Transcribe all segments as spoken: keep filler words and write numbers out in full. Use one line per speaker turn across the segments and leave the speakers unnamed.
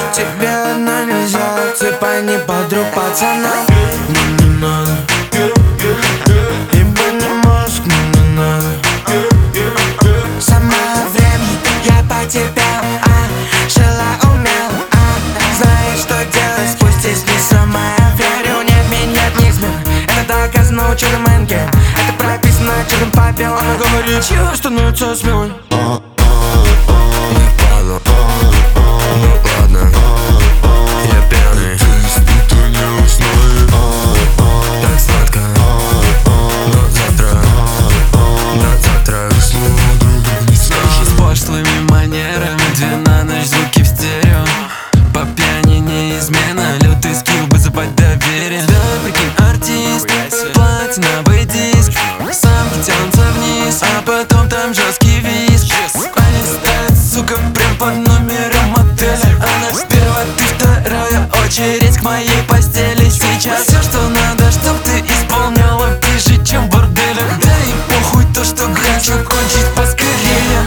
тебе одна нельзя, типа не подруг пацана. Но не надо, ибо не мозг, но не надо. Самое время, я потерпел, а жила, умел, а знаешь, что делать, спустись не самая. Верю, нет, меня не измен. Это доказано ученым Энге. Это прописано черным по белому. Она говорит, чего становится смелой.
Не впаду, ну ладно, я пьяный, никто не узнает. Так сладко, но завтра, до завтра снова друг другу не скажешь.
С пошлыми манерами, две на ночь, звуки в стерео. По пьяни неизменно, лютый скилл, вызывать доверие. Да, прикинь, артист, платиновый диск, самки тянутся вниз, а потом там жесткий визг. Они ставят, сука, прям под номером отеля. Она первая, ты вторая, очередь к моей постели. Сейчас все, что надо, чтоб ты исполняла ближе, чем в борделях. Да и похуй то, что хочу кончить поскорее.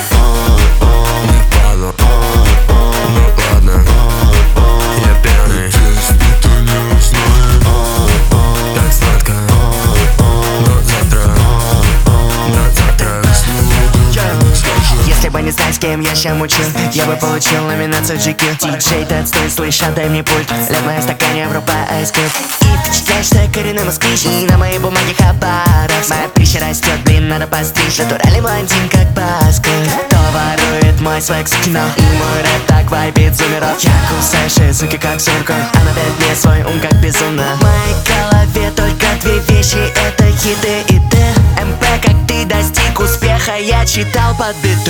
Не впаду, ну ладно, я пьяный,
Никто не узнает.
так сладко, но завтра, до завтра снова не скажешь.
Если бы не знать, с кем я ща мучил, я бы получил номинацию джи кью. Диджей, ты отстой, слышь, отдай мне пульт. Лед моя в стакане, врубай айскрим. И впечатляет, что я коренной москвич, и на моей бумаге Хабаровск. Моя пища растет, блин, надо постричь. Натуральный блондин, как Басков. Кто ворует мой свек с кино? И мой рэп так вайбит зумеров. Я кусаю шею, суки, как сурка. Она дает мне свой ум, как безумно. В моей голове только две вещи, это хиты и ты. МП, как ты достиг успеха, я читал под биты.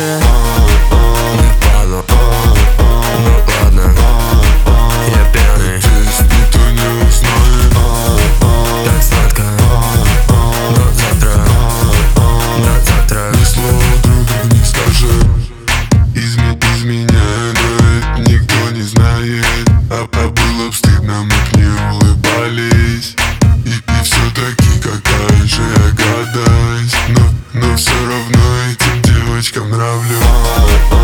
Не впаду, ну ладно, я пьяный,
Никто не узнает.
так сладко, но завтра, до завтра
Слово друг другу не скажет. Изме, изменяй, но это никто не знает. А, а было б стыдно, мы к ней улыбались. И, и все-таки какая же я гадость. Но, но все равно этим девочкам нравлюсь.